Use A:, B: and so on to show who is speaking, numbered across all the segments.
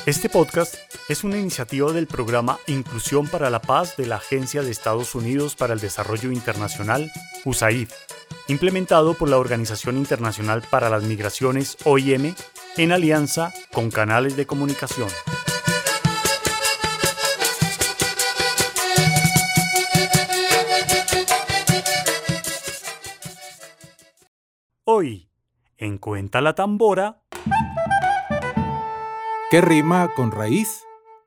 A: Este podcast es una iniciativa del programa Inclusión para la Paz de la Agencia de Estados Unidos para el Desarrollo Internacional, USAID, implementado por la Organización Internacional para las Migraciones, OIM, en alianza con canales de comunicación. Hoy, en Cuenta la Tambora,
B: ¿qué rima con raíz?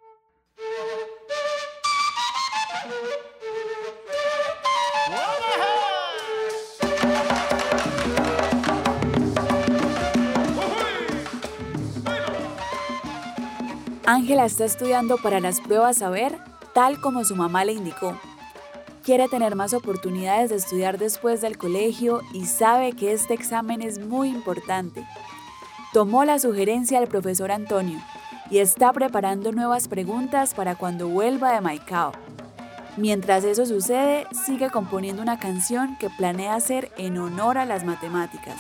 C: Ángela está estudiando para las pruebas Saber, tal como su mamá le indicó. Quiere tener más oportunidades de estudiar después del colegio y sabe que este examen es muy importante. Tomó la sugerencia del profesor Antonio y está preparando nuevas preguntas para cuando vuelva de Maicao. Mientras eso sucede, sigue componiendo una canción que planea hacer en honor a las matemáticas.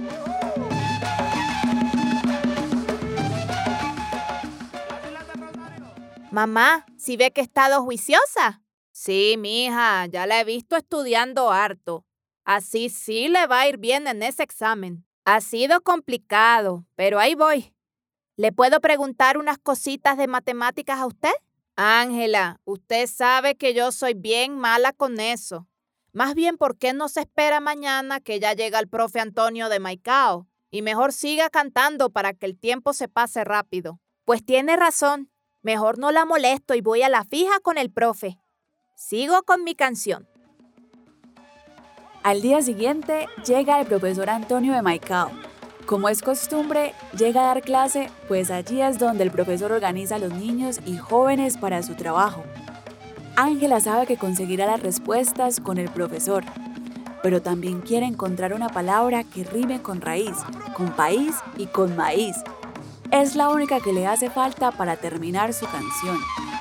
D: Mamá, ¿sí ve que he estado juiciosa? Sí, mija, ya la he visto estudiando harto. Así sí le va a ir bien en ese examen. Ha sido complicado, pero ahí voy. ¿Le puedo preguntar unas cositas de matemáticas a usted? Ángela, usted sabe que yo soy bien mala con eso. Más bien, ¿por qué no se espera mañana que ya llega el profe Antonio de Maicao? Y mejor siga cantando para que el tiempo se pase rápido. Pues tiene razón. Mejor no la molesto y voy a la fija con el profe. Sigo con mi canción.
C: Al día siguiente, llega el profesor Antonio de Maicao. Como es costumbre, llega a dar clase, pues allí es donde el profesor organiza a los niños y jóvenes para su trabajo. Ángela sabe que conseguirá las respuestas con el profesor, pero también quiere encontrar una palabra que rime con raíz, con país y con maíz. Es la única que le hace falta para terminar su canción.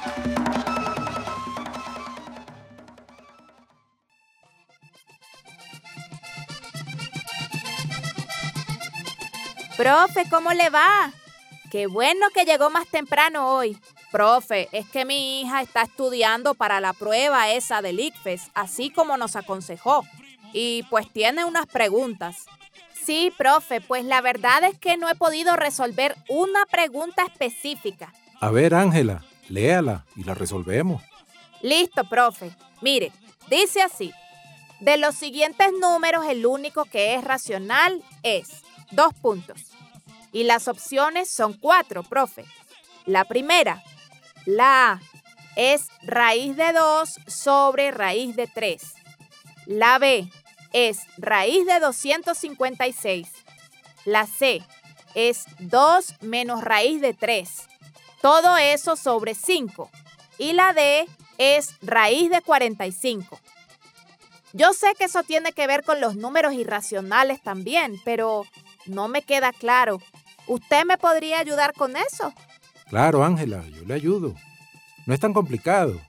D: Profe, ¿cómo le va? Qué bueno que llegó más temprano hoy. Profe, es que mi hija está estudiando para la prueba esa del ICFES, así como nos aconsejó. Y pues tiene unas preguntas. Sí, profe, pues la verdad es que no he podido resolver una pregunta específica.
B: A ver, Ángela, léala y la resolvemos.
D: Listo, profe. Mire, dice así. De los siguientes números, el único que es racional es 2 puntos. Y las opciones son 4, profe. La primera, la A, es raíz de 2 sobre raíz de 3. La B es raíz de 256. La C es 2 menos raíz de 3. Todo eso sobre 5. Y la D es raíz de 45. Yo sé que eso tiene que ver con los números irracionales también, pero no me queda claro. ¿Usted me podría ayudar con eso?
B: Claro, Ángela, yo le ayudo. No es tan complicado.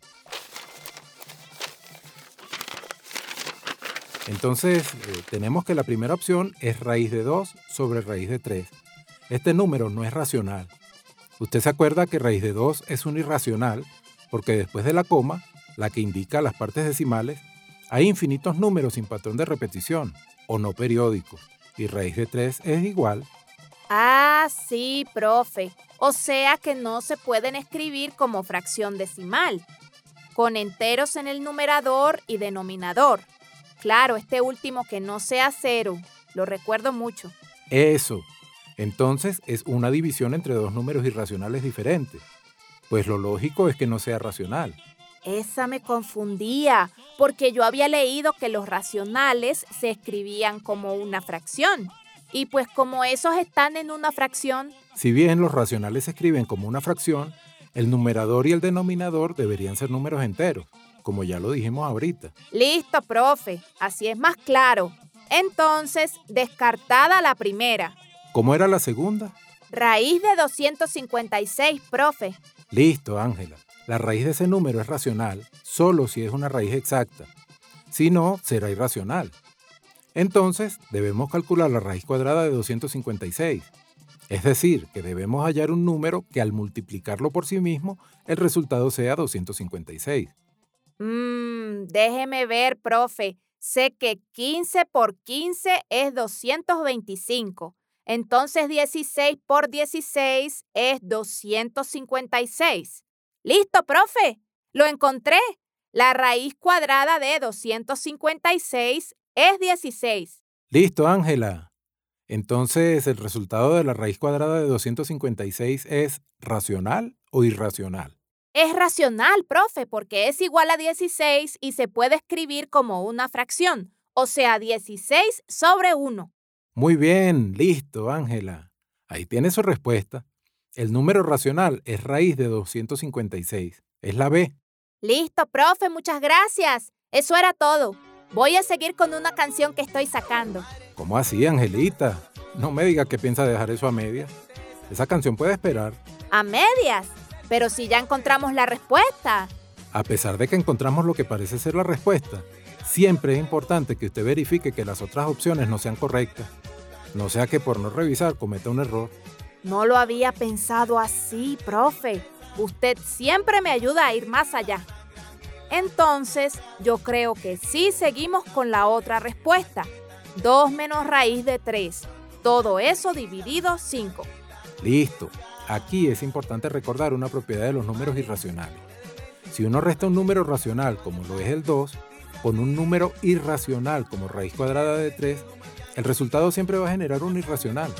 B: Entonces, tenemos que la primera opción es raíz de 2 sobre raíz de 3. Este número no es racional. Usted se acuerda que raíz de 2 es un irracional porque después de la coma, la que indica las partes decimales, hay infinitos números sin patrón de repetición o no periódicos. Y raíz de 3 es igual.
D: Ah, sí, profe. O sea que no se pueden escribir como fracción decimal, con enteros en el numerador y denominador. Claro, este último que no sea 0, lo recuerdo mucho.
B: Eso. Entonces es una división entre dos números irracionales diferentes. Pues lo lógico es que no sea racional.
D: Esa me confundía, porque yo había leído que los racionales se escribían como una fracción. Y pues como esos están en una fracción...
B: Si bien los racionales se escriben como una fracción, el numerador y el denominador deberían ser números enteros, como ya lo dijimos ahorita.
D: Listo, profe. Así es más claro. Entonces, descartada la primera.
B: ¿Cómo era la segunda?
D: Raíz de 256, profe.
B: Listo, Ángela. La raíz de ese número es racional solo si es una raíz exacta. Si no, será irracional. Entonces, debemos calcular la raíz cuadrada de 256. Es decir, que debemos hallar un número que al multiplicarlo por sí mismo, el resultado sea 256.
D: Déjeme ver, profe. Sé que 15 por 15 es 225. Entonces 16 por 16 es 256. ¡Listo, profe! ¡Lo encontré! La raíz cuadrada de 256 es 16.
B: ¡Listo, Ángela! Entonces, ¿el resultado de la raíz cuadrada de 256 es racional o irracional?
D: Es racional, profe, porque es igual a 16 y se puede escribir como una fracción, o sea, 16 sobre 1.
B: Muy bien, listo, Ángela. Ahí tiene su respuesta. El número racional es raíz de 256. Es la B.
D: Listo, profe, muchas gracias. Eso era todo. Voy a seguir con una canción que estoy sacando.
B: ¿Cómo así, Angelita? No me diga que piensa dejar eso a medias. Esa canción puede esperar.
D: ¿A medias? Pero si ya encontramos la respuesta.
B: A pesar de que encontramos lo que parece ser la respuesta, siempre es importante que usted verifique que las otras opciones no sean correctas. No sea que por no revisar cometa un error.
D: No lo había pensado así, profe. Usted siempre me ayuda a ir más allá. Entonces, yo creo que sí seguimos con la otra respuesta. 2 menos raíz de 3. Todo eso dividido 5.
B: Listo. Aquí es importante recordar una propiedad de los números irracionales. Si uno resta un número racional, como lo es el 2, con un número irracional como raíz cuadrada de 3, el resultado siempre va a generar un irracional.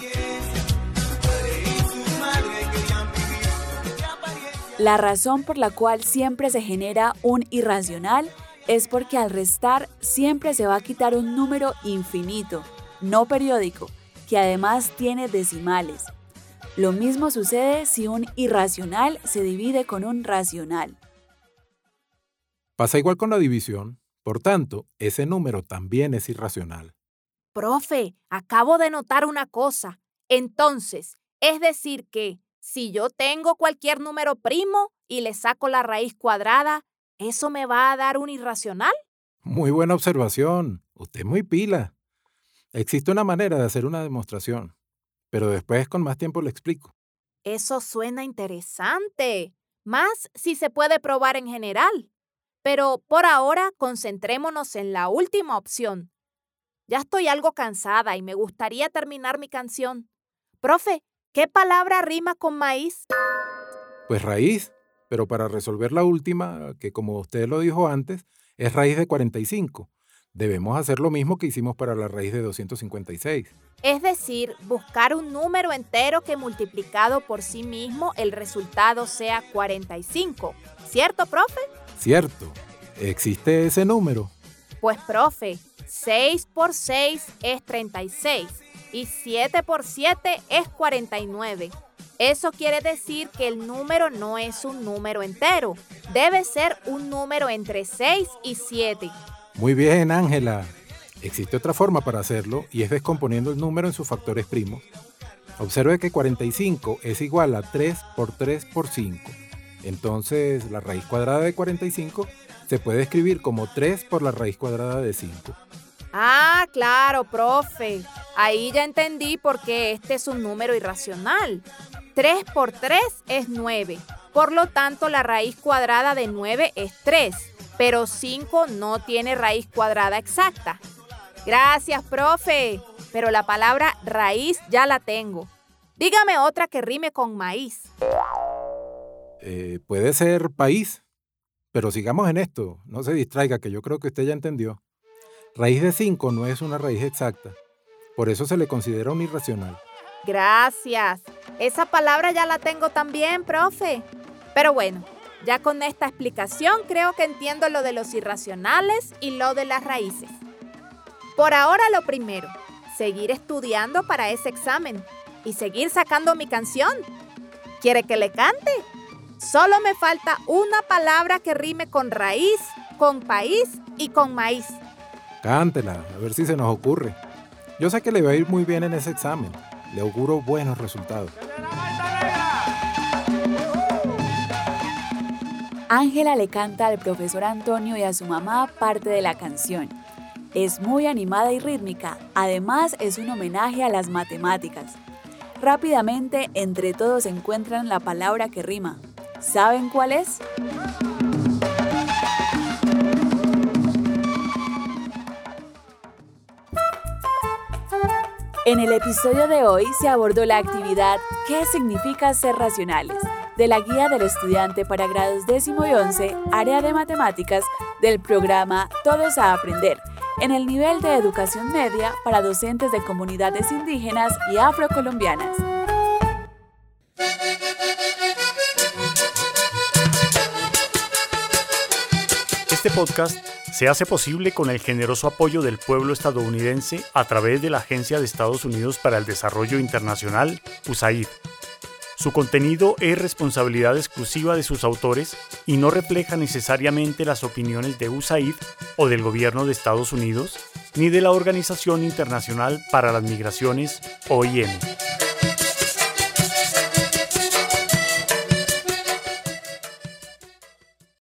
C: La razón por la cual siempre se genera un irracional es porque al restar siempre se va a quitar un número infinito, no periódico, que además tiene decimales. Lo mismo sucede si un irracional se divide con un racional.
B: Pasa igual con la división. Por tanto, ese número también es irracional.
D: Profe, acabo de notar una cosa. Entonces, es decir que si yo tengo cualquier número primo y le saco la raíz cuadrada, ¿eso me va a dar un irracional?
B: Muy buena observación. Usted es muy pila. Existe una manera de hacer una demostración, pero después con más tiempo le explico.
D: Eso suena interesante. Más si se puede probar en general. Pero por ahora concentrémonos en la última opción. Ya estoy algo cansada y me gustaría terminar mi canción. Profe, ¿qué palabra rima con maíz?
B: Pues raíz, pero para resolver la última, que como usted lo dijo antes, es raíz de 45. Debemos hacer lo mismo que hicimos para la raíz de 256.
D: Es decir, buscar un número entero que multiplicado por sí mismo el resultado sea 45. ¿Cierto, profe?
B: Cierto. ¿Existe ese número?
D: Pues, profe, 6 por 6 es 36 y 7 por 7 es 49. Eso quiere decir que el número no es un número entero. Debe ser un número entre 6 y 7.
B: Muy bien, Ángela. Existe otra forma para hacerlo y es descomponiendo el número en sus factores primos. Observe que 45 es igual a 3 por 3 por 5. Entonces, la raíz cuadrada de 45 se puede escribir como 3 por la raíz cuadrada de 5.
D: Ah, claro, profe. Ahí ya entendí por qué este es un número irracional. 3 por 3 es 9. Por lo tanto, la raíz cuadrada de 9 es 3. Pero 5 no tiene raíz cuadrada exacta. Gracias, profe. Pero la palabra raíz ya la tengo. Dígame otra que rime con maíz.
B: Puede ser país, pero sigamos en esto. No se distraiga, que yo creo que usted ya entendió. Raíz de 5 no es una raíz exacta. Por eso se le considera un irracional.
D: Gracias. Esa palabra ya la tengo también, profe. Pero bueno, ya con esta explicación creo que entiendo lo de los irracionales y lo de las raíces. Por ahora lo primero, seguir estudiando para ese examen y seguir sacando mi canción. ¿Quiere que le cante? Solo me falta una palabra que rime con raíz, con país y con maíz.
B: Cántela, a ver si se nos ocurre. Yo sé que le va a ir muy bien en ese examen. Le auguro buenos resultados.
C: Ángela le canta al profesor Antonio y a su mamá parte de la canción. Es muy animada y rítmica, además es un homenaje a las matemáticas. Rápidamente, entre todos encuentran la palabra que rima. ¿Saben cuál es? En el episodio de hoy se abordó la actividad ¿Qué significa ser racionales?, de la Guía del Estudiante para grados 10º y 11, área de matemáticas, del programa Todos a Aprender, en el nivel de educación media para docentes de comunidades indígenas y afrocolombianas.
A: Este podcast se hace posible con el generoso apoyo del pueblo estadounidense a través de la Agencia de Estados Unidos para el Desarrollo Internacional, USAID. Su contenido es responsabilidad exclusiva de sus autores y no refleja necesariamente las opiniones de USAID o del Gobierno de Estados Unidos, ni de la Organización Internacional para las Migraciones, OIM.